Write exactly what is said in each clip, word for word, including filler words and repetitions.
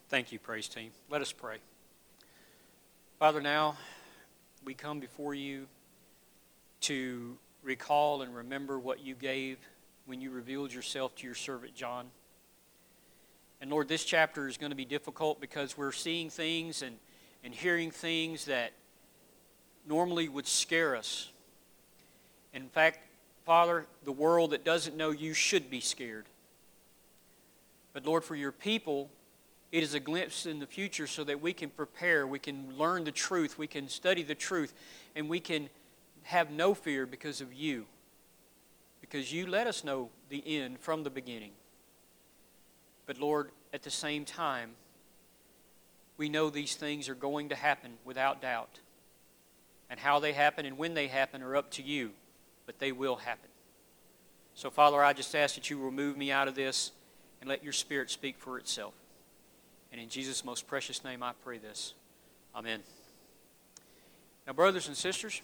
Thank you, praise team. Let us pray. Father, now we come before you to recall and remember what you gave when you revealed yourself to your servant John. And Lord, this chapter is going to be difficult because we're seeing things and, and hearing things that normally would scare us. In fact, Father, the world that doesn't know you should be scared. But Lord, for your people, it is a glimpse in the future so that we can prepare, we can learn the truth, we can study the truth, and we can have no fear because of you. Because you let us know the end from the beginning. But Lord, at the same time, we know these things are going to happen without doubt. And how they happen and when they happen are up to you, but they will happen. So Father, I just ask that you remove me out of this and let your Spirit speak for itself. And in Jesus' most precious name I pray this. Amen. Now, brothers and sisters,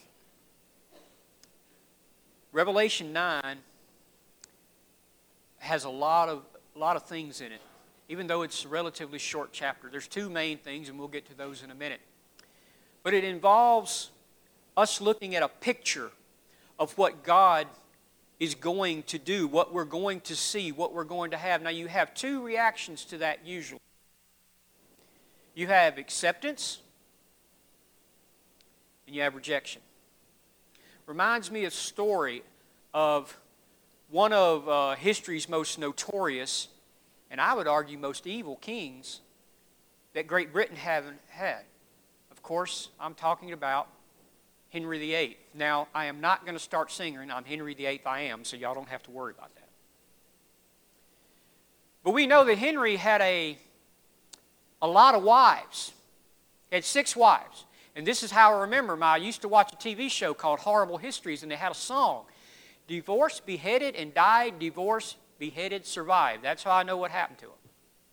Revelation nine has a lot of a lot of things in it, even though it's a relatively short chapter. There's two main things, and we'll get to those in a minute. But it involves us looking at a picture of what God is going to do, what we're going to see, what we're going to have. Now, you have two reactions to that usually. You have acceptance, and you have rejection. Reminds me of a story of one of uh, history's most notorious, and I would argue most evil kings that Great Britain haven't had. Of course, I'm talking about Henry the Eighth. Now, I am not going to start singing, I'm Henry the Eighth, I am, so y'all don't have to worry about that. But we know that Henry had a, a lot of wives. He had six wives. And this is how I remember him. I used to watch a T V show called Horrible Histories, and they had a song. Divorced, beheaded, and died. Divorced, beheaded, survived. That's how I know what happened to him.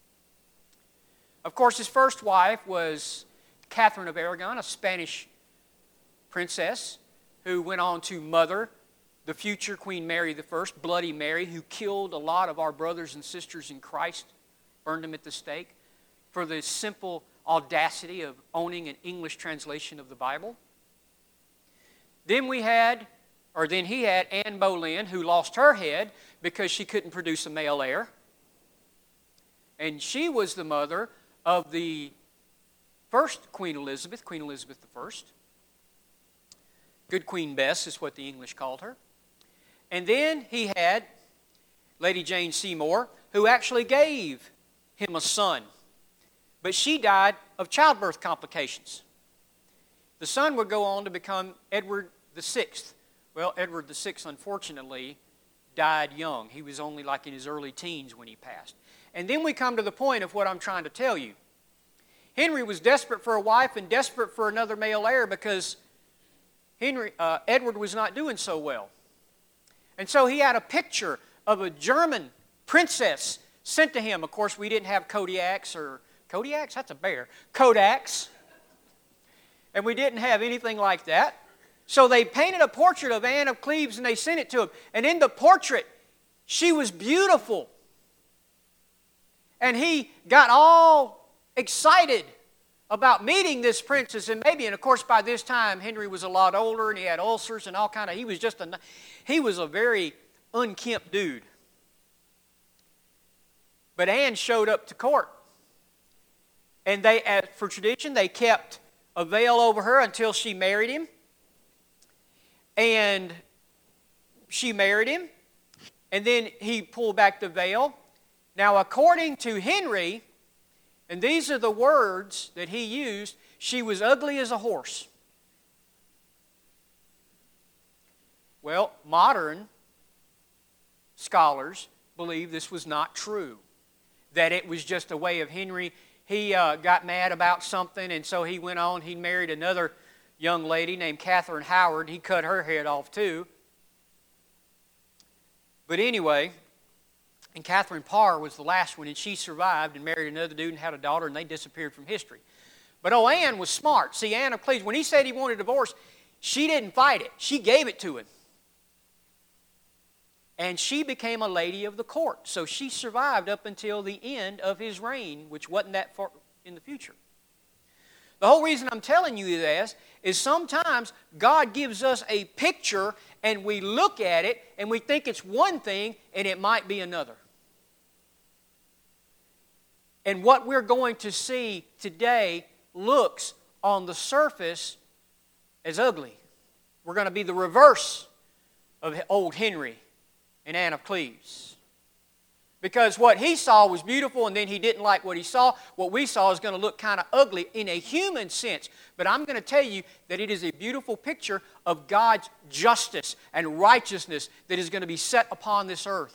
Of course, his first wife was Catherine of Aragon, a Spanish princess who went on to mother the future Queen Mary the First, Bloody Mary, who killed a lot of our brothers and sisters in Christ, burned them at the stake for the simple audacity of owning an English translation of the Bible. Then we had, or then he had Anne Boleyn, who lost her head because she couldn't produce a male heir. And she was the mother of the first Queen Elizabeth, Queen Elizabeth the First. Good Queen Bess is what the English called her. And then he had Lady Jane Seymour, who actually gave him a son. But she died of childbirth complications. The son would go on to become Edward the Sixth. Well, Edward the Sixth, unfortunately, died young. He was only like in his early teens when he passed. And then we come to the point of what I'm trying to tell you. Henry was desperate for a wife and desperate for another male heir because Henry, uh, Edward was not doing so well. And so he had a picture of a German princess sent to him. Of course, we didn't have Kodiaks or... Kodiaks? That's a bear. Kodaks. And we didn't have anything like that. So they painted a portrait of Anne of Cleves and they sent it to him. And in the portrait, she was beautiful. And he got all excited about meeting this princess and maybe, and of course by this time Henry was a lot older and he had ulcers and all kind of, he was just a, he was a very unkempt dude. But Anne showed up to court. And they, for tradition, they kept a veil over her until she married him. And she married him. And then he pulled back the veil. Now, according to Henry, and these are the words that he used, she was ugly as a horse. Well, modern scholars believe this was not true. That it was just a way of Henry. He uh, got mad about something, and so he went on. He married another young lady named Catherine Howard. He cut her head off too. But anyway, and Catherine Parr was the last one, and she survived and married another dude and had a daughter, and they disappeared from history. But oh, Anne was smart. See, Anne of Cleves, when he said he wanted a divorce, she didn't fight it. She gave it to him. And she became a lady of the court. So she survived up until the end of his reign, which wasn't that far in the future. The whole reason I'm telling you this is sometimes God gives us a picture and we look at it and we think it's one thing and it might be another. And what we're going to see today looks on the surface as ugly. We're going to be the reverse of old Henry and Anne of Cleves. Because what he saw was beautiful and then he didn't like what he saw. What we saw is going to look kind of ugly in a human sense. But I'm going to tell you that it is a beautiful picture of God's justice and righteousness that is going to be set upon this earth.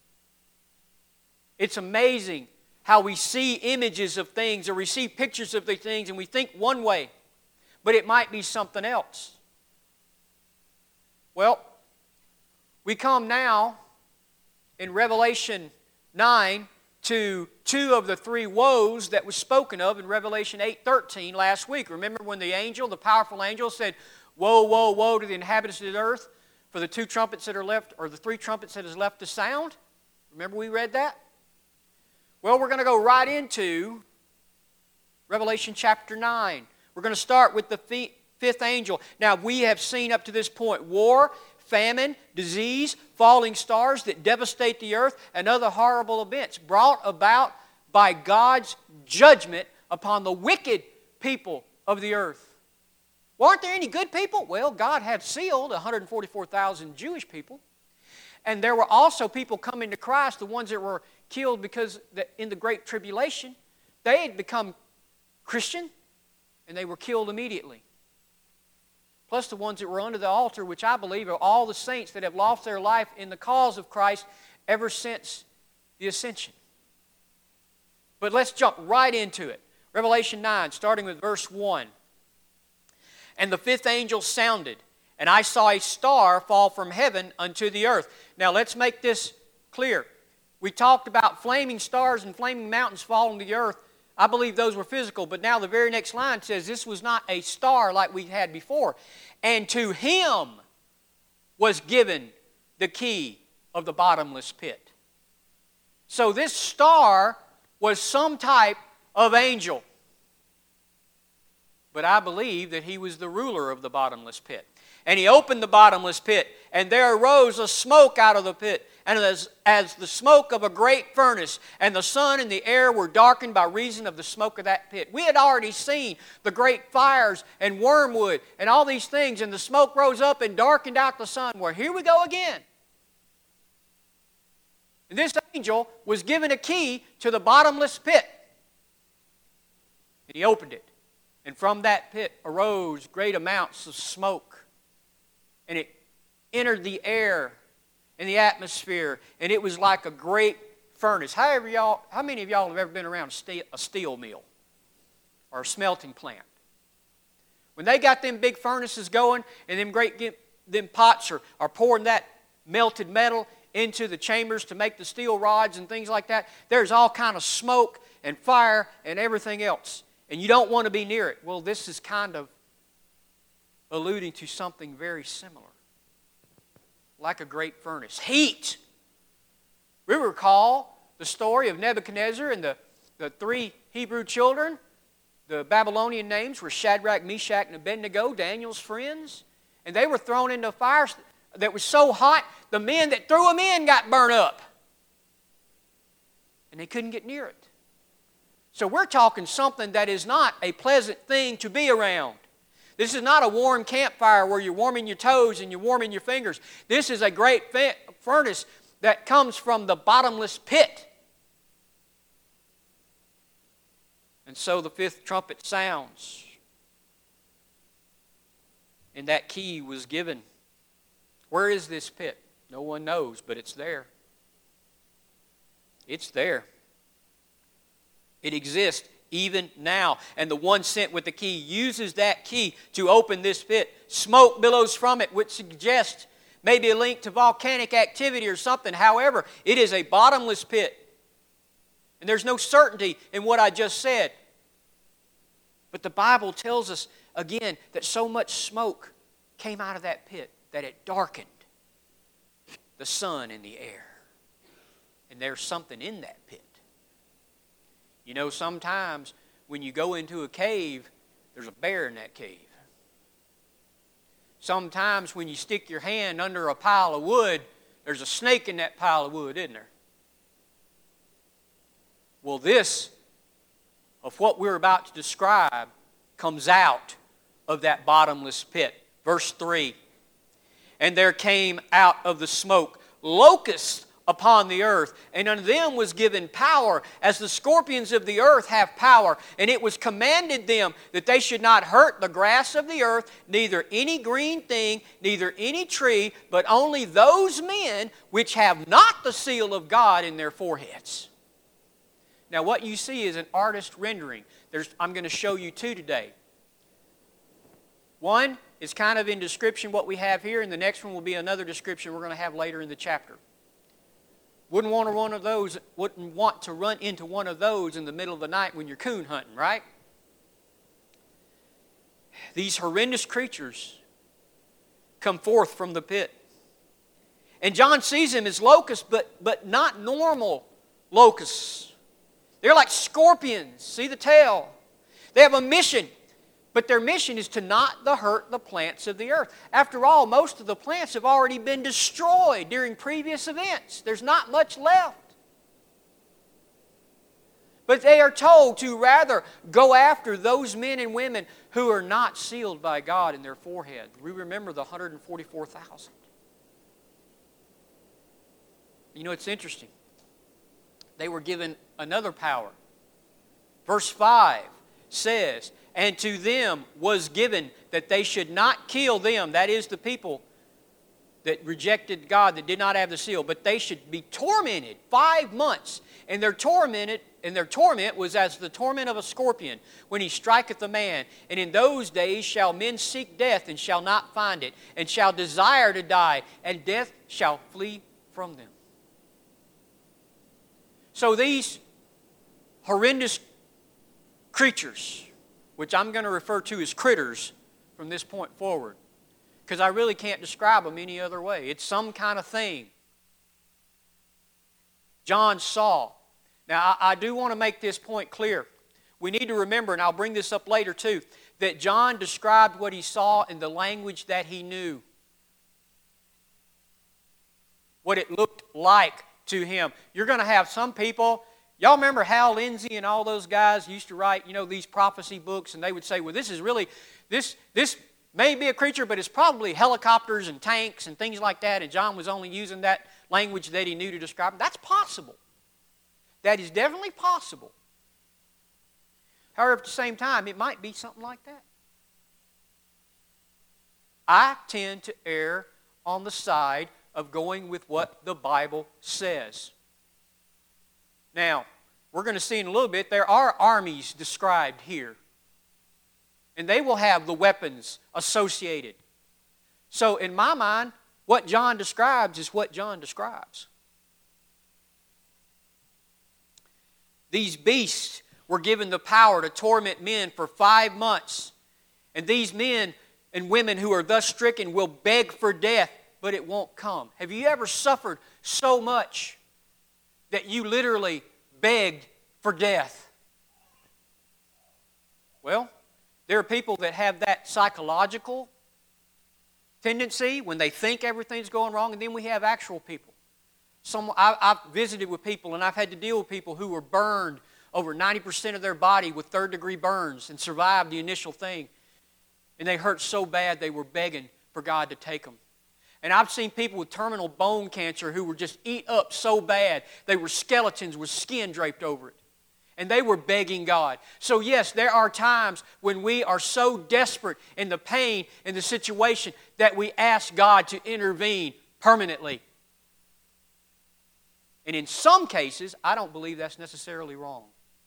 It's amazing how we see images of things or we see pictures of the things and we think one way, but it might be something else. Well, we come now in Revelation nine to two of the three woes that was spoken of in Revelation eight thirteen last week. Remember when the angel, the powerful angel, said, "Woe, woe, woe to the inhabitants of the earth for the two trumpets that are left, or the three trumpets that is left to sound"? Remember we read that? Well, we're going to go right into Revelation chapter nine. We're going to start with the fifth angel. Now, we have seen up to this point war, famine, disease, falling stars that devastate the earth, and other horrible events brought about by God's judgment upon the wicked people of the earth. Well, aren't there any good people? Well, God had sealed one hundred forty-four thousand Jewish people. And there were also people coming to Christ, the ones that were killed because in the Great Tribulation, they had become Christian and they were killed immediately. Plus the ones that were under the altar, which I believe are all the saints that have lost their life in the cause of Christ ever since the ascension. But let's jump right into it. Revelation nine, starting with verse one. "And the fifth angel sounded, and I saw a star fall from heaven unto the earth." Now let's make this clear. We talked about flaming stars and flaming mountains falling to the earth. I believe those were physical, but now the very next line says this was not a star like we had before. "And to him was given the key of the bottomless pit." So this star was some type of angel. But I believe that he was the ruler of the bottomless pit. "And he opened the bottomless pit, and there arose a smoke out of the pit, and as, as the smoke of a great furnace, and the sun and the air were darkened by reason of the smoke of that pit." We had already seen the great fires and wormwood and all these things, and the smoke rose up and darkened out the sun. Well, here we go again. And this angel was given a key to the bottomless pit. And he opened it. And from that pit arose great amounts of smoke. And it entered the air and the atmosphere. And it was like a great furnace. However, y'all, how many of y'all have ever been around a steel, a steel mill or a smelting plant? When they got them big furnaces going and them great them pots are, are pouring that melted metal into the chambers to make the steel rods and things like that, there's all kind of smoke and fire and everything else. And you don't want to be near it. Well, this is kind of alluding to something very similar. Like a great furnace. Heat. We recall the story of Nebuchadnezzar and the, the three Hebrew children. The Babylonian names were Shadrach, Meshach, and Abednego, Daniel's friends. And they were thrown into a fire that was so hot, the men that threw them in got burnt up. And they couldn't get near it. So we're talking something that is not a pleasant thing to be around. This is not a warm campfire where you're warming your toes and you're warming your fingers. This is a great furnace that comes from the bottomless pit. And so the fifth trumpet sounds. And that key was given. Where is this pit? No one knows, but it's there. It's there. It exists even now. And the one sent with the key uses that key to open this pit. Smoke billows from it, which suggests maybe a link to volcanic activity or something. However, it is a bottomless pit. And there's no certainty in what I just said. But the Bible tells us, again, that so much smoke came out of that pit that it darkened the sun and the air. And there's something in that pit. You know, sometimes when you go into a cave, there's a bear in that cave. Sometimes when you stick your hand under a pile of wood, there's a snake in that pile of wood, isn't there? Well, this, of what we're about to describe, comes out of that bottomless pit. Verse three, and there came out of the smoke locusts upon the earth, and unto them was given power, as the scorpions of the earth have power. And it was commanded them that they should not hurt the grass of the earth, neither any green thing, neither any tree, but only those men which have not the seal of God in their foreheads. Now what you see is an artist rendering. There's, I'm going to show you two today. One is kind of in description what we have here, and the next one will be another description we're going to have later in the chapter. Wouldn't want to one of those, wouldn't want to run into one of those in the middle of the night when you're coon hunting, right? These horrendous creatures come forth from the pit. And John sees them as locusts, but, but not normal locusts. They're like scorpions. See the tail? They have a mission. But their mission is to not to hurt the plants of the earth. After all, most of the plants have already been destroyed during previous events. There's not much left. But they are told to rather go after those men and women who are not sealed by God in their forehead. We remember the one hundred forty-four thousand. You know, it's interesting. They were given another power. Verse five says, and to them was given that they should not kill them, that is the people that rejected God, that did not have the seal, but they should be tormented five months. And their tormented, and their torment was as the torment of a scorpion when he striketh a man. And in those days shall men seek death and shall not find it, and shall desire to die, and death shall flee from them. So these horrendous creatures, which I'm going to refer to as critters from this point forward, because I really can't describe them any other way. It's some kind of thing John saw. Now, I, I do want to make this point clear. We need to remember, and I'll bring this up later too, that John described what he saw in the language that he knew. What it looked like to him. You're going to have some people. Y'all remember Hal Lindsey and all those guys used to write, you know, these prophecy books, and they would say, well, this is really, this, this may be a creature, but it's probably helicopters and tanks and things like that, and John was only using that language that he knew to describe it. That's possible. That is definitely possible. However, at the same time, it might be something like that. I tend to err on the side of going with what the Bible says. Now, we're going to see in a little bit, there are armies described here. And they will have the weapons associated. So in my mind, what John describes is what John describes. These beasts were given the power to torment men for five months. And these men and women who are thus stricken will beg for death, but it won't come. Have you ever suffered so much that you literally begged for death? Well, there are people that have that psychological tendency when they think everything's going wrong, and then we have actual people. Some, I, I've visited with people, and I've had to deal with people who were burned over ninety percent of their body with third-degree burns and survived the initial thing. And they hurt so bad they were begging for God to take them. And I've seen people with terminal bone cancer who were just eat up so bad, they were skeletons with skin draped over it. And they were begging God. So yes, there are times when we are so desperate in the pain, in the situation, that we ask God to intervene permanently. And in some cases, I don't believe that's necessarily wrong.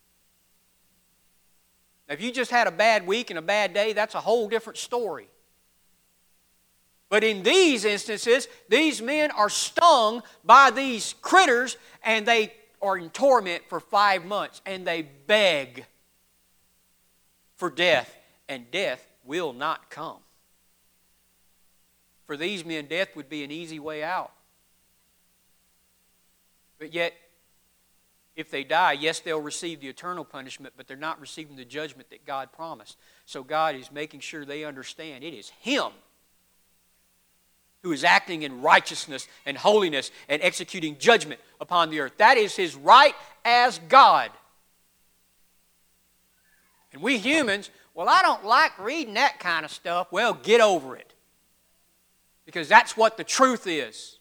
Now, if you just had a bad week and a bad day, that's a whole different story. But in these instances, these men are stung by these critters, and they are in torment for five months, and they beg for death, and death will not come. For these men, death would be an easy way out. But yet, if they die, yes, they'll receive the eternal punishment, but they're not receiving the judgment that God promised. So God is making sure they understand it is Him who is acting in righteousness and holiness and executing judgment upon the earth. That is His right as God. And we humans, well, I don't like reading that kind of stuff. Well, get over it. Because that's what the truth is.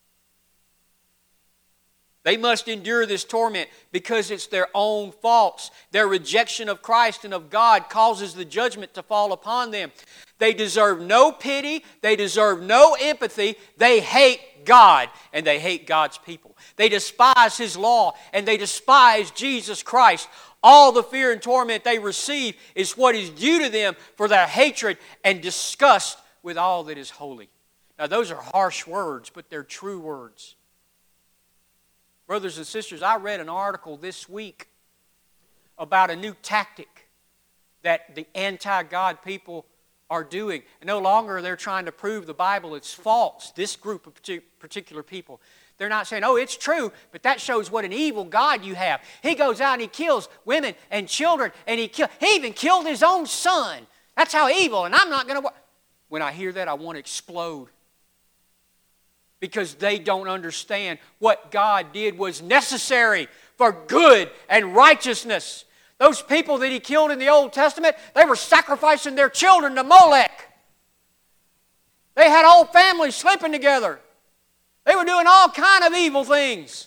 They must endure this torment because it's their own faults. Their rejection of Christ and of God causes the judgment to fall upon them. They deserve no pity. They deserve no empathy. They hate God and they hate God's people. They despise His law and they despise Jesus Christ. All the fear and torment they receive is what is due to them for their hatred and disgust with all that is holy. Now, those are harsh words, but they're true words. Brothers and sisters, I read an article this week about a new tactic that the anti-God people are doing. No longer they're trying to prove the Bible is false, this group of particular people. They're not saying, oh, it's true, but that shows what an evil God you have. He goes out and he kills women and children, and he, kill, he even killed his own son. That's how evil, and I'm not going to... When I hear that, I want to explode. Because they don't understand what God did was necessary for good and righteousness. Those people that He killed in the Old Testament, they were sacrificing their children to Molech. They had whole families sleeping together. They were doing all kind of evil things.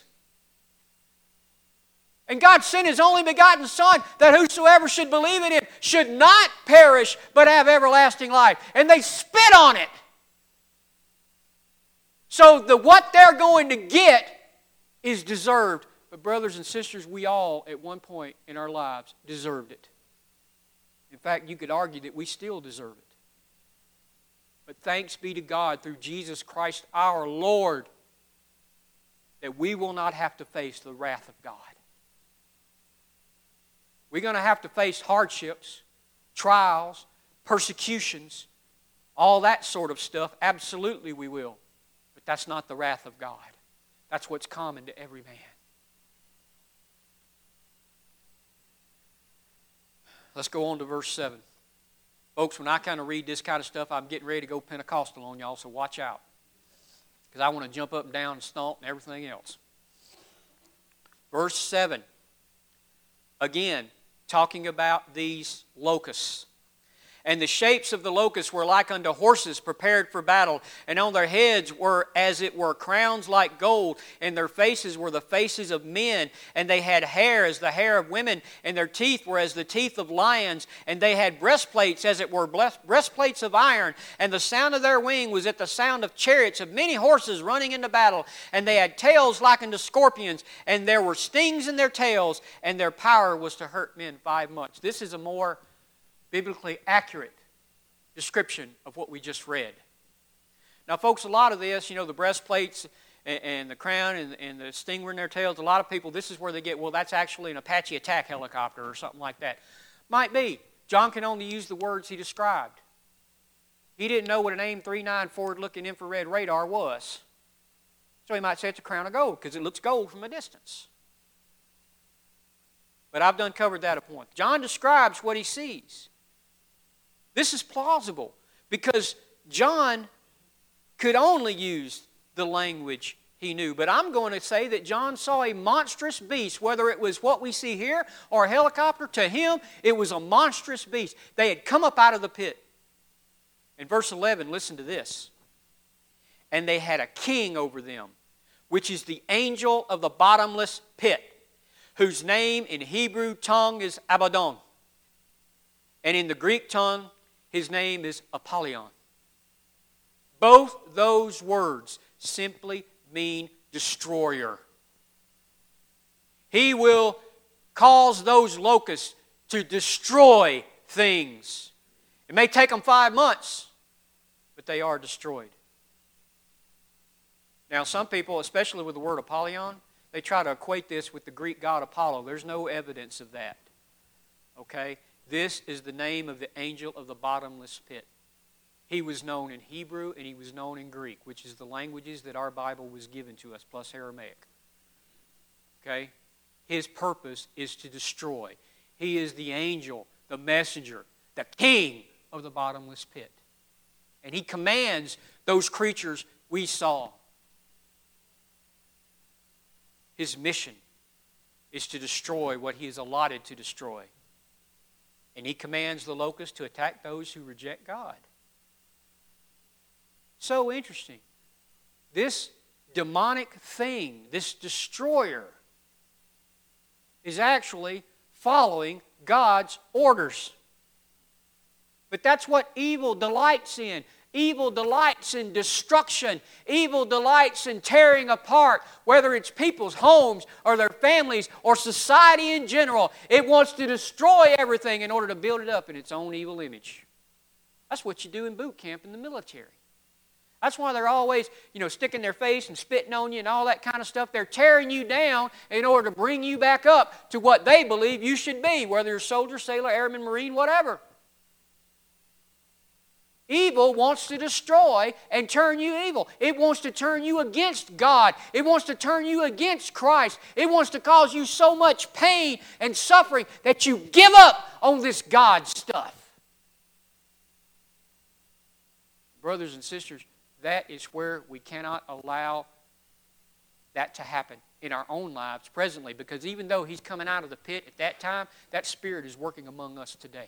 And God sent His only begotten Son, that whosoever should believe in Him should not perish, but have everlasting life. And they spit on it. So the what they're going to get is deserved. But brothers and sisters, we all, at one point in our lives, deserved it. In fact, you could argue that we still deserve it. But thanks be to God through Jesus Christ our Lord that we will not have to face the wrath of God. We're going to have to face hardships, trials, persecutions, all that sort of stuff. Absolutely we will. But that's not the wrath of God. That's what's common to every man. Let's go on to verse seven. Folks, when I kind of read this kind of stuff, I'm getting ready to go Pentecostal on y'all, so watch out. Because I want to jump up and down and stomp and everything else. Verse seven. Again, talking about these locusts. And the shapes of the locusts were like unto horses prepared for battle, and on their heads were as it were crowns like gold, and their faces were the faces of men, and they had hair as the hair of women, and their teeth were as the teeth of lions, and they had breastplates as it were breastplates of iron, and the sound of their wing was at the sound of chariots of many horses running into battle, and they had tails like unto scorpions, and there were stings in their tails, and their power was to hurt men five months. This is a more biblically accurate description of what we just read. Now, folks, a lot of this, you know, the breastplates and, and the crown and, and the stinger in their tails, a lot of people, this is where they get, well, that's actually an Apache attack helicopter or something like that. Might be. John can only use the words he described. He didn't know what an AIM thirty-nine forward-looking infrared radar was. So he might say it's a crown of gold because it looks gold from a distance. But I've done covered that a point. John describes what he sees. This is plausible because John could only use the language he knew. But I'm going to say that John saw a monstrous beast, whether it was what we see here or a helicopter. To him, it was a monstrous beast. They had come up out of the pit. In verse eleven, listen to this. And they had a king over them, which is the angel of the bottomless pit, whose name in Hebrew tongue is Abaddon, and in the Greek tongue his name is Apollyon. Both those words simply mean destroyer. He will cause those locusts to destroy things. It may take them five months, but they are destroyed. Now, some people, especially with the word Apollyon, they try to equate this with the Greek god Apollo. There's no evidence of that. Okay? This is the name of the angel of the bottomless pit. He was known in Hebrew and he was known in Greek, which is the languages that our Bible was given to us, plus Aramaic. Okay? His purpose is to destroy. He is the angel, the messenger, the king of the bottomless pit. And he commands those creatures we saw. His mission is to destroy what he is allotted to destroy. And he commands the locusts to attack those who reject God. So interesting. This demonic thing, this destroyer, is actually following God's orders. But that's what evil delights in. Evil delights in destruction. Evil delights in tearing apart, whether it's people's homes or their families or society in general. It wants to destroy everything in order to build it up in its own evil image. That's what you do in boot camp in the military. That's why they're always, you know, sticking their face and spitting on you and all that kind of stuff. They're tearing you down in order to bring you back up to what they believe you should be, whether you're soldier, sailor, airman, marine, whatever. Evil wants to destroy and turn you evil. It wants to turn you against God. It wants to turn you against Christ. It wants to cause you so much pain and suffering that you give up on this God stuff. Brothers and sisters, that is where we cannot allow that to happen in our own lives presently, because even though he's coming out of the pit at that time, that spirit is working among us today.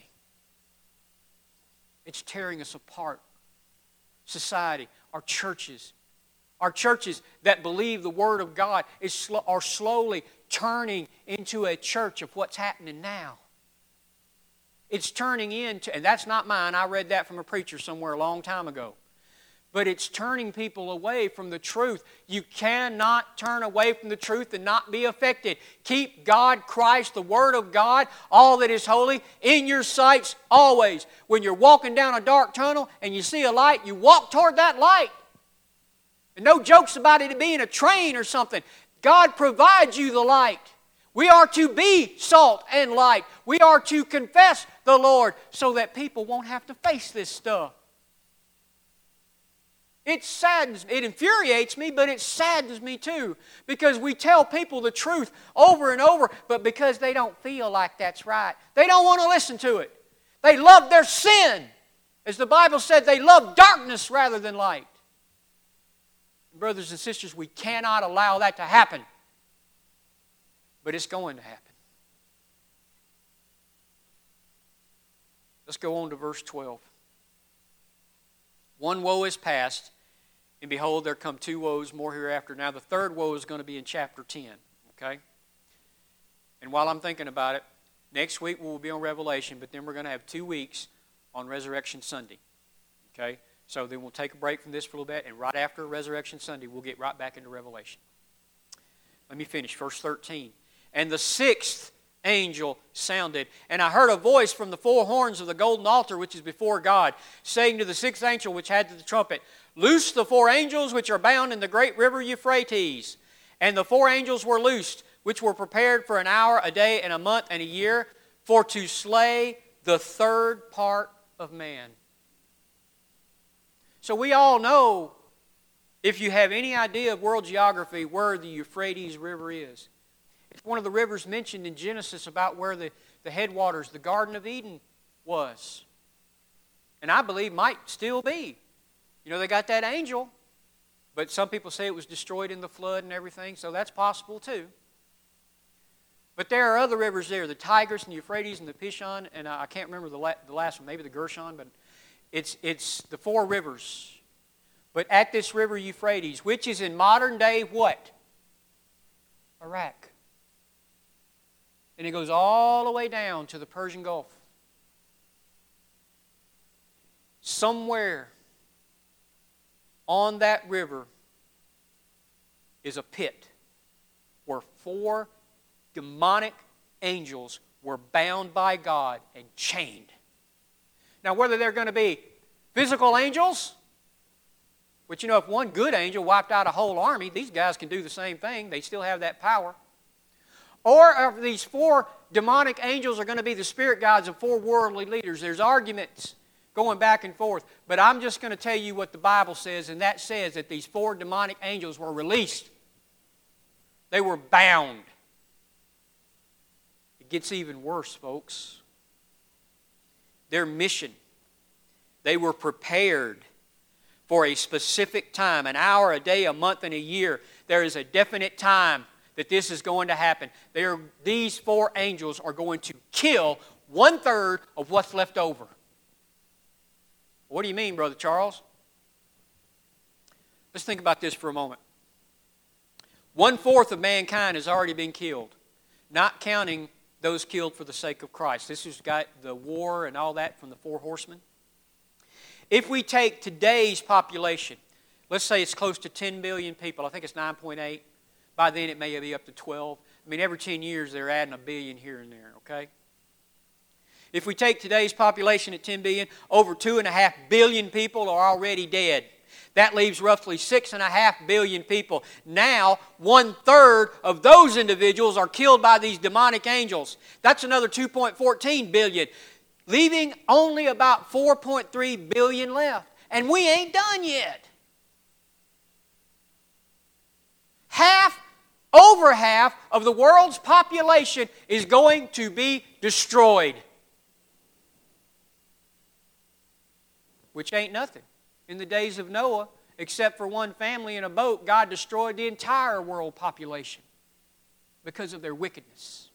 It's tearing us apart. Society, our churches, our churches that believe the Word of God is sl- are slowly turning into a church of what's happening now. It's turning into, and that's not mine, I read that from a preacher somewhere a long time ago. But it's turning people away from the truth. You cannot turn away from the truth and not be affected. Keep God, Christ, the Word of God, all that is holy, in your sights always. When you're walking down a dark tunnel and you see a light, you walk toward that light. And no jokes about it being a train or something. God provides you the light. We are to be salt and light. We are to confess the Lord so that people won't have to face this stuff. It saddens, it infuriates me, but it saddens me too. Because we tell people the truth over and over, but because they don't feel like that's right, they don't want to listen to it. They love their sin. As the Bible said, they love darkness rather than light. Brothers and sisters, we cannot allow that to happen. But it's going to happen. Let's go on to verse twelve. One woe is past, and behold, there come two woes more hereafter. Now, the third woe is going to be in chapter ten, okay? And while I'm thinking about it, next week we'll be on Revelation, but then we're going to have two weeks on Resurrection Sunday, okay? So then we'll take a break from this for a little bit, and right after Resurrection Sunday, we'll get right back into Revelation. Let me finish, verse thirteen. And the sixth angel sounded, and I heard a voice from the four horns of the golden altar which is before God, saying to the sixth angel which had the trumpet, Loose the four angels which are bound in the great river Euphrates. And the four angels were loosed, which were prepared for an hour, a day, and a month, and a year, for to slay the third part of man. So we all know, if you have any idea of world geography, where the Euphrates River is. It's one of the rivers mentioned in Genesis about where the, the headwaters, the Garden of Eden, was. And I believe might still be. You know, they got that angel, but some people say it was destroyed in the flood and everything, so that's possible too. But there are other rivers there, the Tigris and the Euphrates and the Pishon, and I can't remember the, la- the last one, maybe the Gershon, but it's, it's the four rivers. But at this river Euphrates, which is in modern day what? Iraq. And it goes all the way down to the Persian Gulf. Somewhere on that river is a pit where four demonic angels were bound by God and chained. Now, whether they're going to be physical angels, which, you know, if one good angel wiped out a whole army, these guys can do the same thing. They still have that power. Or if these four demonic angels are going to be the spirit guides of four worldly leaders. There's arguments going back and forth. But I'm just going to tell you what the Bible says, and that says that these four demonic angels were released. They were bound. It gets even worse, folks. Their mission, they were prepared for a specific time, an hour, a day, a month, and a year. There is a definite time that this is going to happen. There, these four angels are going to kill one-third of what's left over. What do you mean, Brother Charles? Let's think about this for a moment. One-fourth of mankind has already been killed, not counting those killed for the sake of Christ. This has got the war and all that from the four horsemen. If we take today's population, let's say it's close to ten billion people. I think it's nine point eight. By then it may be up to twelve. I mean, every ten years they're adding a billion here and there, okay? If we take today's population at ten billion, over two point five billion people are already dead. That leaves roughly six point five billion people. Now, one-third of those individuals are killed by these demonic angels. That's another two point one four billion, leaving only about four point three billion left. And we ain't done yet. Half, over half of the world's population is going to be destroyed. Which ain't nothing. In the days of Noah, except for one family in a boat, God destroyed the entire world population because of their wickedness.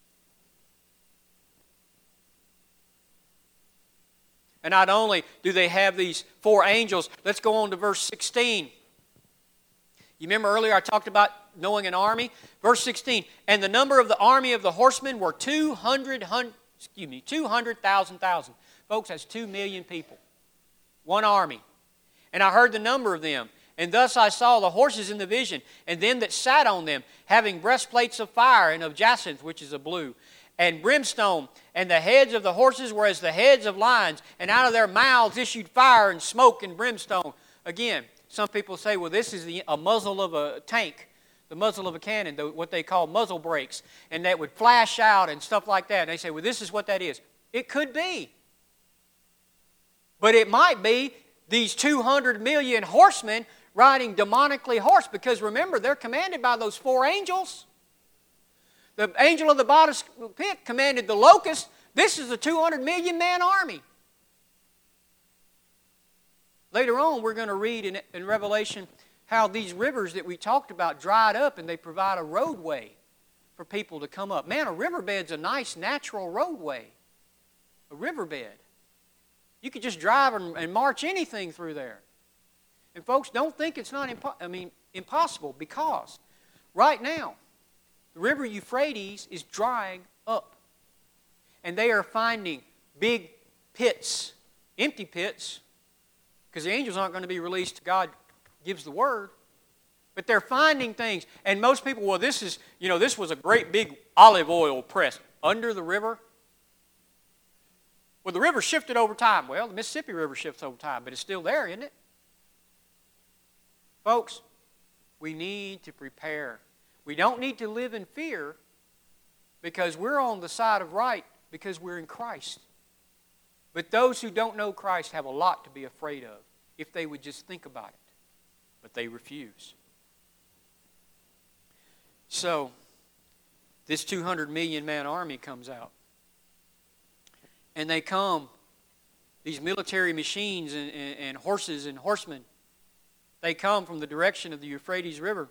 And not only do they have these four angels, let's go on to verse sixteen. You remember earlier I talked about knowing an army? Verse sixteen, and the number of the army of the horsemen were two hundred, excuse me, two hundred thousand thousand. Folks, that's two million people. One army. And I heard the number of them. And thus I saw the horses in the vision, and them that sat on them, having breastplates of fire and of jacinth, which is a blue, and brimstone. And the heads of the horses were as the heads of lions, and out of their mouths issued fire and smoke and brimstone. Again, some people say, well, this is the, a muzzle of a tank, the muzzle of a cannon, the, what they call muzzle brakes, and that would flash out and stuff like that. And they say, well, this is what that is. It could be. But it might be these two hundred million horsemen riding demonically horse, because remember, they're commanded by those four angels. The angel of the bottom pit commanded the locust. This is a two hundred million man army. Later on, we're going to read in, in Revelation how these rivers that we talked about dried up, and they provide a roadway for people to come up. Man, a riverbed's a nice natural roadway. A riverbed. You could just drive and, and march anything through there. And folks, don't think it's not impo- I mean, impossible, because right now, the river Euphrates is drying up. And they are finding big pits, empty pits, because the angels aren't going to be released till God gives the word. But they're finding things. And most people, well, this is, you know, this was a great big olive oil press under the river. Well, the river shifted over time. Well, the Mississippi River shifts over time, but it's still there, isn't it? Folks, we need to prepare. We don't need to live in fear, because we're on the side of right because we're in Christ. But those who don't know Christ have a lot to be afraid of if they would just think about it. But they refuse. So, this two hundred million man army comes out. And they come, these military machines and, and, and horses and horsemen, they come from the direction of the Euphrates River.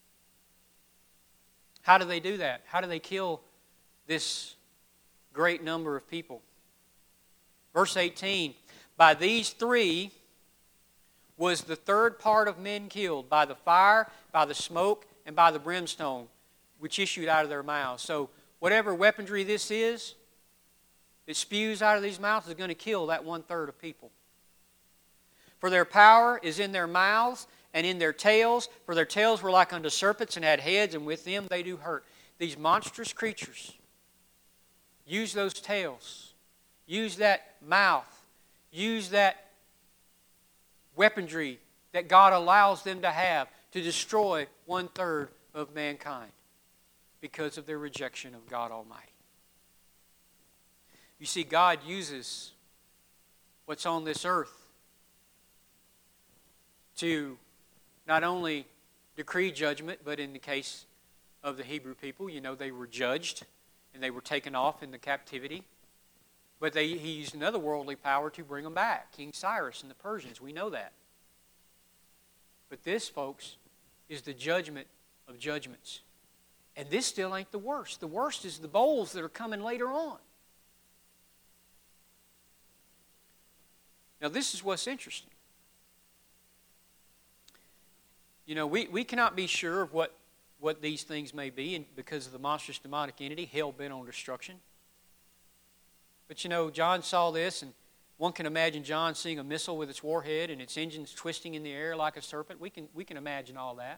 How do they do that? How do they kill this great number of people? Verse eighteen, by these three was the third part of men killed, by the fire, by the smoke, and by the brimstone, which issued out of their mouths. So whatever weaponry this is, that spews out of these mouths is going to kill that one-third of people. For their power is in their mouths and in their tails, for their tails were like unto serpents and had heads, and with them they do hurt. These monstrous creatures use those tails, use that mouth, use that weaponry that God allows them to have to destroy one-third of mankind because of their rejection of God Almighty. You see, God uses what's on this earth to not only decree judgment, but in the case of the Hebrew people, you know, they were judged and they were taken off into captivity. But they, he used another worldly power to bring them back. King Cyrus and the Persians, we know that. But this, folks, is the judgment of judgments. And this still ain't the worst. The worst is the bowls that are coming later on. Now, this is what's interesting. You know, we, we cannot be sure of what, what these things may be and because of the monstrous demonic entity, hell-bent on destruction. But, you know, John saw this, and one can imagine John seeing a missile with its warhead and its engines twisting in the air like a serpent. We can, we can imagine all that.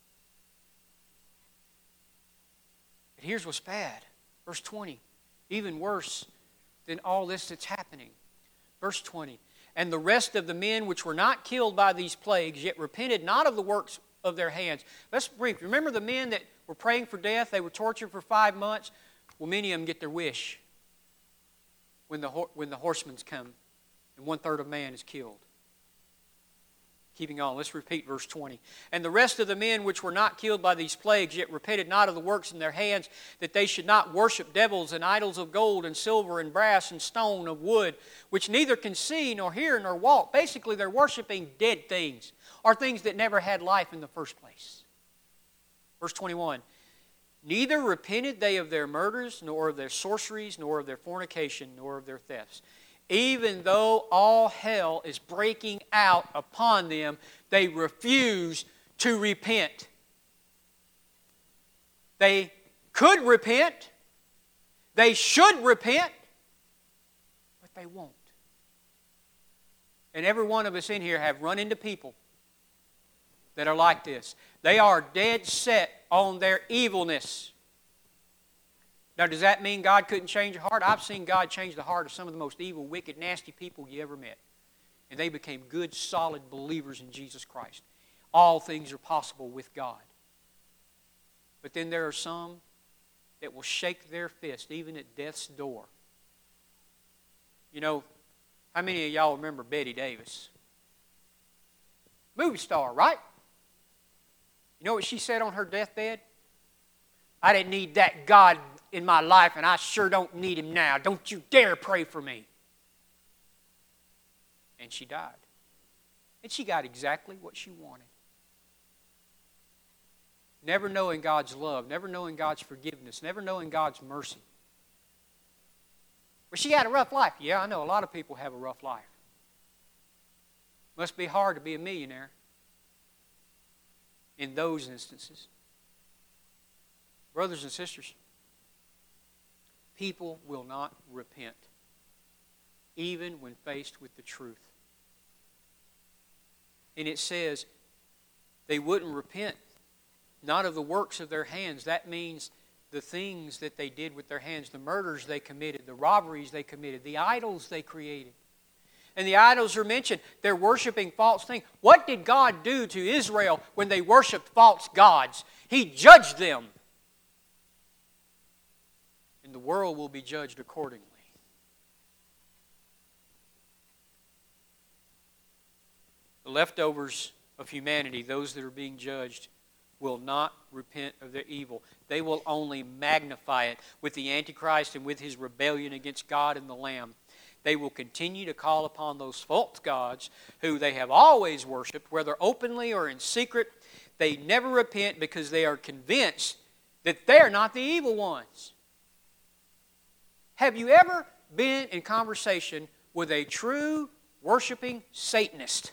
But here's what's bad. Verse twenty. Even worse than all this that's happening. Verse twenty. And the rest of the men which were not killed by these plagues, yet repented not of the works of their hands. Let's brief. Remember the men that were praying for death? They were tortured for five months. Well, many of them get their wish when the, when the horsemen come and one-third of man is killed. Keeping on, let's repeat verse twenty. And the rest of the men which were not killed by these plagues, yet repented not of the works in their hands, that they should not worship devils and idols of gold and silver and brass and stone of wood, which neither can see nor hear nor walk. Basically, they're worshiping dead things, or things that never had life in the first place. Verse twenty-one. Neither repented they of their murders, nor of their sorceries, nor of their fornication, nor of their thefts. Even though all hell is breaking out upon them, they refuse to repent. They could repent. They should repent. But they won't. And every one of us in here have run into people that are like this. They are dead set on their evilness. Now, does that mean God couldn't change a heart? I've seen God change the heart of some of the most evil, wicked, nasty people you ever met. And they became good, solid believers in Jesus Christ. All things are possible with God. But then there are some that will shake their fist even at death's door. You know, how many of y'all remember Betty Davis? Movie star, right? You know what she said on her deathbed? I didn't need that God in my life, and I sure don't need Him now. Don't you dare pray for me. And she died. And she got exactly what she wanted. Never knowing God's love, never knowing God's forgiveness, never knowing God's mercy. Well, she had a rough life. Yeah, I know a lot of people have a rough life. Must be hard to be a millionaire in those instances. Brothers and sisters, people will not repent, even when faced with the truth. And it says they wouldn't repent, not of the works of their hands. That means the things that they did with their hands, the murders they committed, the robberies they committed, the idols they created. And the idols are mentioned. They're worshiping false things. What did God do to Israel when they worshiped false gods? He judged them. And the world will be judged accordingly. The leftovers of humanity, those that are being judged, will not repent of their evil. They will only magnify it with the Antichrist and with his rebellion against God and the Lamb. They will continue to call upon those false gods who they have always worshipped, whether openly or in secret. They never repent because they are convinced that they're not the evil ones. Have you ever been in conversation with a true worshiping Satanist?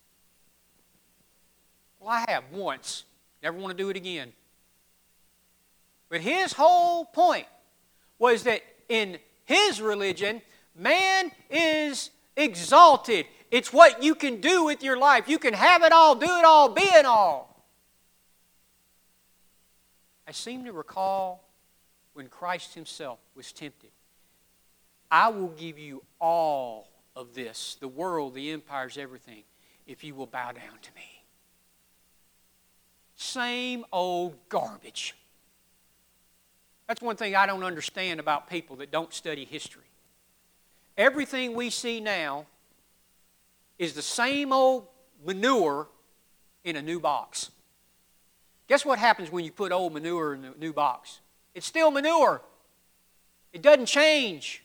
Well, I have once. Never want to do it again. But his whole point was that in his religion, man is exalted. It's what you can do with your life. You can have it all, do it all, be it all. I seem to recall when Christ Himself was tempted. I will give you all of this, the world, the empires, everything, if you will bow down to me. Same old garbage. That's one thing I don't understand about people that don't study history. Everything we see now is the same old manure in a new box. Guess what happens when you put old manure in a new box? It's still manure. It doesn't change.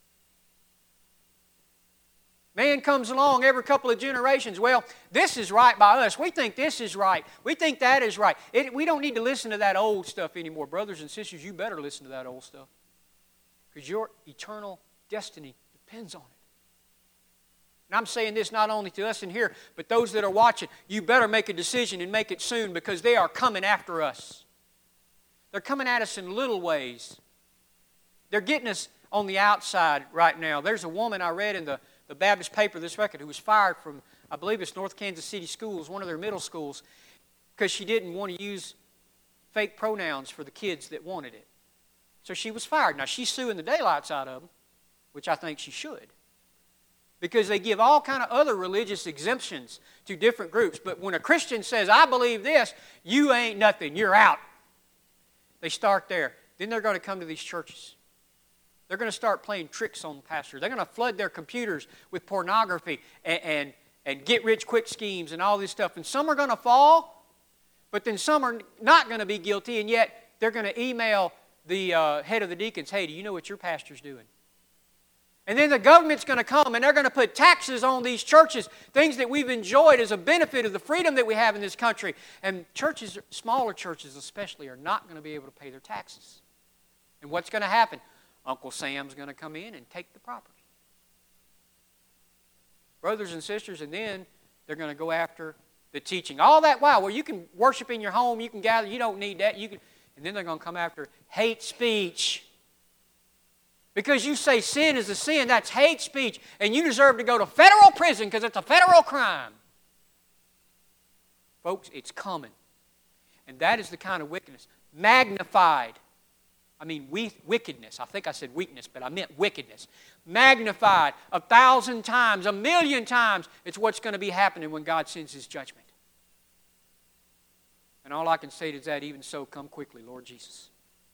Man comes along every couple of generations. Well, this is right by us. We think this is right. We think that is right. It, we don't need to listen to that old stuff anymore. Brothers and sisters, you better listen to that old stuff. Because your eternal destiny depends on it. And I'm saying this not only to us in here, but those that are watching. You better make a decision and make it soon, because they are coming after us. They're coming at us in little ways. They're getting us on the outside right now. There's a woman I read in the, the Baptist paper this record who was fired from, I believe it's North Kansas City Schools, one of their middle schools, because she didn't want to use fake pronouns for the kids that wanted it. So she was fired. Now, she's suing the daylights out of them, which I think she should, because they give all kind of other religious exemptions to different groups. But when a Christian says, I believe this, you ain't nothing, you're out. They start there. Then they're going to come to these churches. They're going to start playing tricks on pastors. They're going to flood their computers with pornography and, and, and get-rich-quick schemes and all this stuff. And some are going to fall, but then some are not going to be guilty, and yet they're going to email the uh, head of the deacons, hey, do you know what your pastor's doing? And then the government's going to come and they're going to put taxes on these churches, things that we've enjoyed as a benefit of the freedom that we have in this country. And churches, smaller churches especially, are not going to be able to pay their taxes. And what's going to happen? Uncle Sam's going to come in and take the property. Brothers and sisters, and then they're going to go after the teaching. All that while, well, you can worship in your home, you can gather, you don't need that. You can, and then they're going to come after hate speech. Because you say sin is a sin, that's hate speech, and you deserve to go to federal prison because it's a federal crime. Folks, it's coming. And that is the kind of wickedness. Magnified. I mean, we, wickedness. I think I said weakness, but I meant wickedness. Magnified a thousand times, a million times. It's what's going to be happening when God sends His judgment. And all I can say is that, even so, come quickly, Lord Jesus.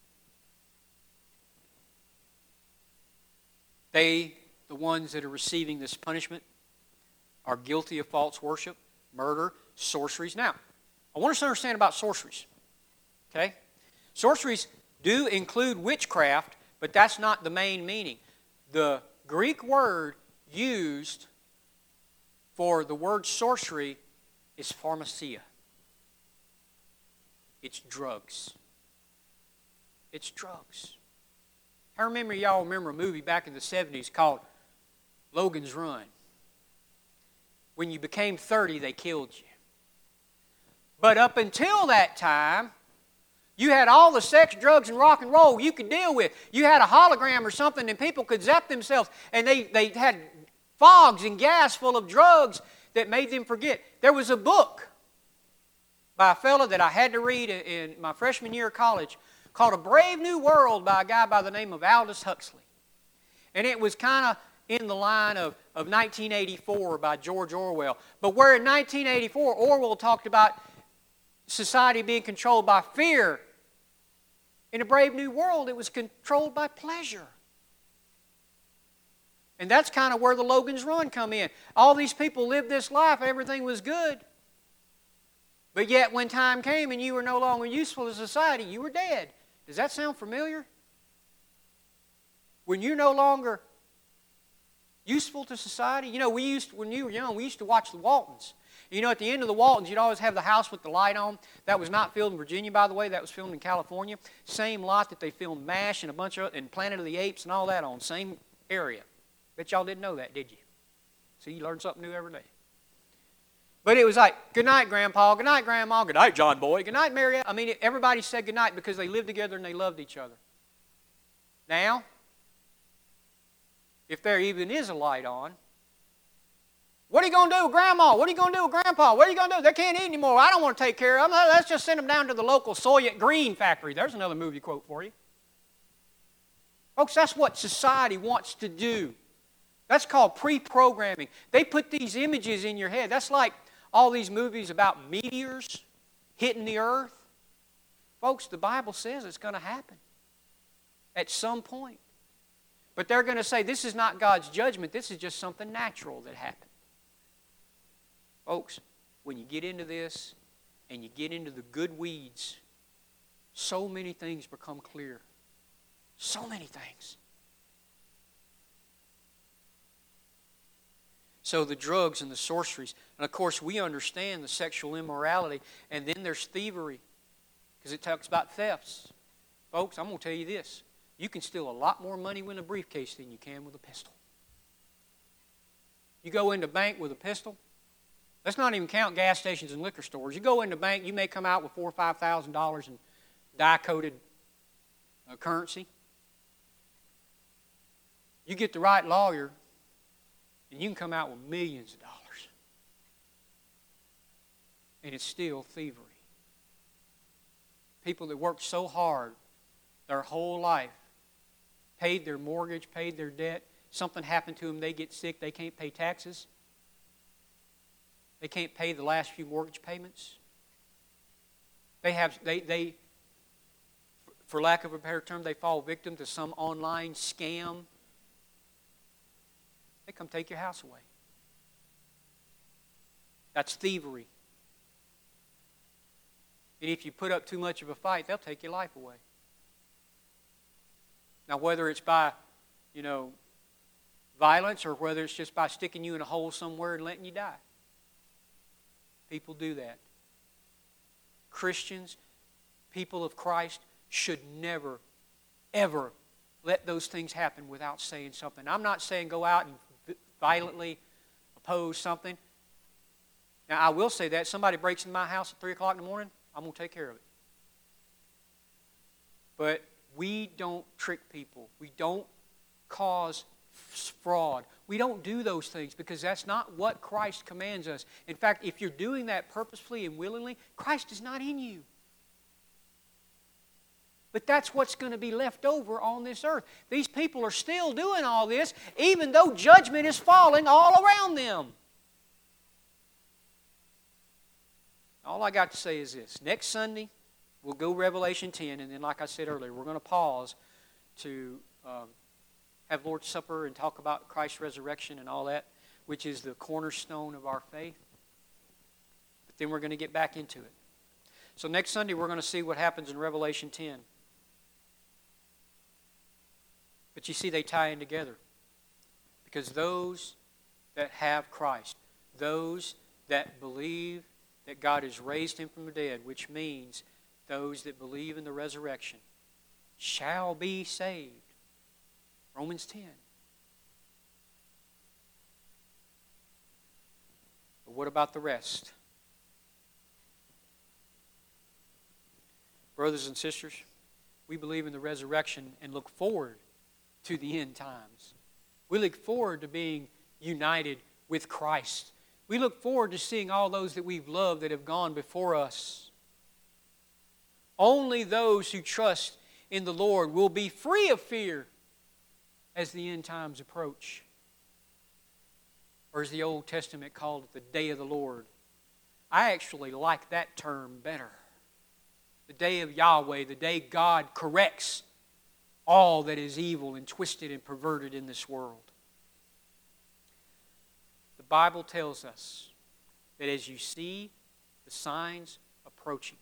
They, the ones that are receiving this punishment, are guilty of false worship, murder, sorceries. Now, I want us to understand about sorceries. Okay? Sorceries do include witchcraft, but that's not the main meaning. The Greek word used for the word sorcery is pharmacia. It's drugs. It's drugs. I remember, y'all remember a movie back in the seventies called Logan's Run. When you became thirty, they killed you. But up until that time, you had all the sex, drugs, and rock and roll you could deal with. You had a hologram or something and people could zap themselves, and they, they had fogs and gas full of drugs that made them forget. There was a book by a fellow that I had to read in my freshman year of college called A Brave New World by a guy by the name of Aldous Huxley. And it was kind of in the line of, of nineteen eighty-four by George Orwell. But where in nineteen eighty-four, Orwell talked about society being controlled by fear, in A Brave New World, it was controlled by pleasure. And that's kind of where the Logan's Run come in. All these people lived this life, everything was good. But yet when time came and you were no longer useful to society, you were dead. Does that sound familiar? When you're no longer useful to society, you know, we used when you were young, we used to watch the Waltons. You know, at the end of the Waltons, you'd always have the house with the light on. That was not filmed in Virginia, by the way. That was filmed in California. Same lot that they filmed MASH and a bunch of and Planet of the Apes and all that on. Same area. Bet y'all didn't know that, did you? See, you learn something new every day. But it was like, good night, Grandpa. Good night, Grandma. Good night, John Boy. Good night, Mary. I mean, everybody said good night because they lived together and they loved each other. Now, if there even is a light on, what are you going to do with Grandma? What are you going to do with Grandpa? What are you going to do? They can't eat anymore. I don't want to take care of them. Let's just send them down to the local Soylent Green factory. There's another movie quote for you. Folks, that's what society wants to do. That's called pre-programming. They put these images in your head. That's like all these movies about meteors hitting the earth. Folks, the Bible says it's going to happen at some point. But they're going to say this is not God's judgment. This is just something natural that happened. Folks, when you get into this and you get into the good weeds, so many things become clear. So many things. So the drugs and the sorceries. And of course, we understand the sexual immorality. And then there's thievery, because it talks about thefts. Folks, I'm going to tell you this. You can steal a lot more money with a briefcase than you can with a pistol. You go into a bank with a pistol, let's not even count gas stations and liquor stores. You go into a bank, you may come out with four or five thousand dollars in die-coated uh, currency. You get the right lawyer, and you can come out with millions of dollars. And it's still thievery. People that worked so hard their whole life, paid their mortgage, paid their debt, something happened to them, they get sick, they can't pay taxes. They can't pay the last few mortgage payments. They have, they, they, for lack of a better term, they fall victim to some online scam. They come take your house away. That's thievery. And if you put up too much of a fight, they'll take your life away. Now, whether it's by, you know, violence or whether it's just by sticking you in a hole somewhere and letting you die. People do that. Christians, people of Christ, should never, ever let those things happen without saying something. I'm not saying go out and violently oppose something. Now, I will say that. Somebody breaks in my house at three o'clock in the morning, I'm going to take care of it. But we don't trick people. We don't cause fraud. We don't do those things because that's not what Christ commands us. In fact, if you're doing that purposefully and willingly, Christ is not in you. But that's what's going to be left over on this earth. These people are still doing all this, even though judgment is falling all around them. All I got to say is this. Next Sunday, we'll go Revelation ten, and then like I said earlier, we're going to pause to um, have Lord's Supper and talk about Christ's resurrection and all that, which is the cornerstone of our faith. But then we're going to get back into it. So next Sunday, we're going to see what happens in Revelation ten. But you see, they tie in together. Because those that have Christ, those that believe that God has raised Him from the dead, which means those that believe in the resurrection, shall be saved. Romans ten. But what about the rest? Brothers and sisters, we believe in the resurrection and look forward to the end times. We look forward to being united with Christ. We look forward to seeing all those that we've loved that have gone before us. Only those who trust in the Lord will be free of fear as the end times approach. Or as the Old Testament called it, the day of the Lord. I actually like that term better. The day of Yahweh, the day God corrects all that is evil and twisted and perverted in this world. The Bible tells us that as you see the signs approaching,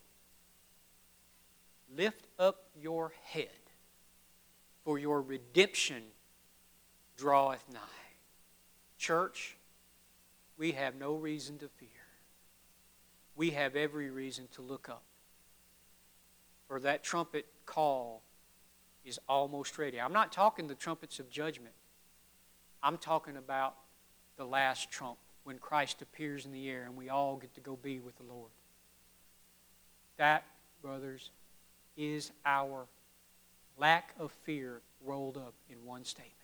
lift up your head, for your redemption draweth nigh. Church, we have no reason to fear. We have every reason to look up. For that trumpet call is almost ready. I'm not talking the trumpets of judgment. I'm talking about the last trump when Christ appears in the air and we all get to go be with the Lord. That, brothers, is our lack of fear rolled up in one statement.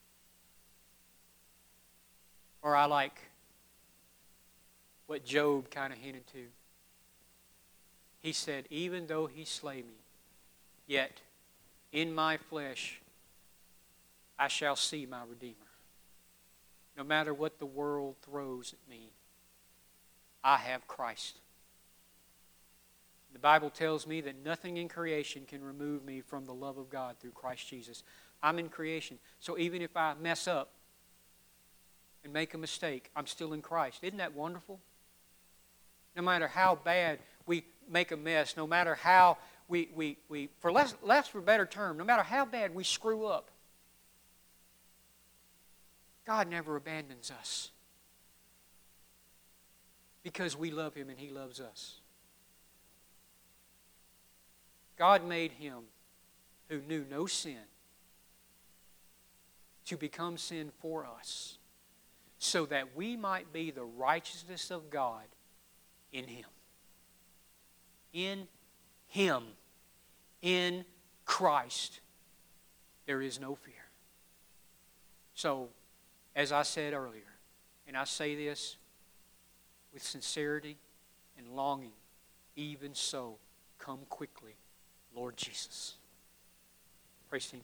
Or I like what Job kind of hinted to. He said, even though he slay me, yet in my flesh I shall see my Redeemer. No matter what the world throws at me, I have Christ. The Bible tells me that nothing in creation can remove me from the love of God through Christ Jesus. I'm in creation. So even if I mess up and make a mistake, I'm still in Christ. Isn't that wonderful? No matter how bad we make a mess, no matter how we, we, we for less, less for a better term, no matter how bad we screw up, God never abandons us. because we love Him and He loves us. God made Him who knew no sin to become sin for us, so that we might be the righteousness of God in Him. In Him, in Christ, there is no fear. So, as I said earlier, and I say this with sincerity and longing, even so, come quickly, Lord Jesus. Praise Him.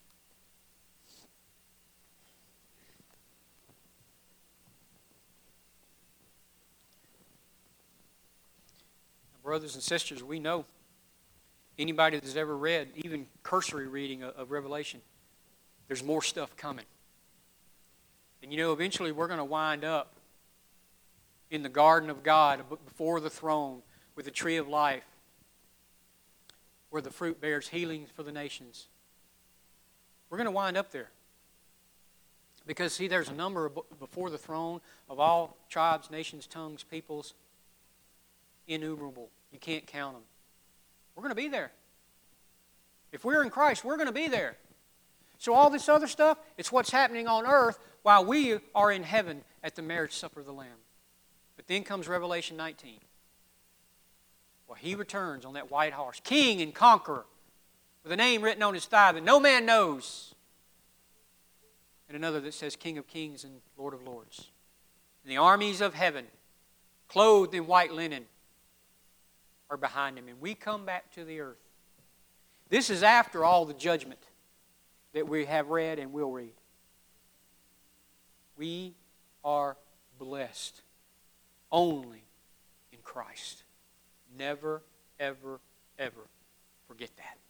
Brothers and sisters, we know, anybody that's ever read, even cursory reading of, of Revelation, there's more stuff coming. And you know, eventually we're going to wind up in the garden of God, before the throne, with the tree of life, where the fruit bears healing for the nations. We're going to wind up there. Because, see, there's a number of, before the throne of all tribes, nations, tongues, peoples, innumerable. You can't count them. We're going to be there. If we're in Christ, we're going to be there. So all this other stuff, it's what's happening on earth while we are in heaven at the marriage supper of the Lamb. But then comes Revelation nineteen. Well, He returns on that white horse, King and Conqueror, with a name written on His thigh that no man knows. And another that says King of Kings and Lord of Lords. And the armies of heaven, clothed in white linen, are behind Him. And we come back to the earth. This is after all the judgment that we have read and will read. We are blessed only in Christ. Never, ever, ever forget that.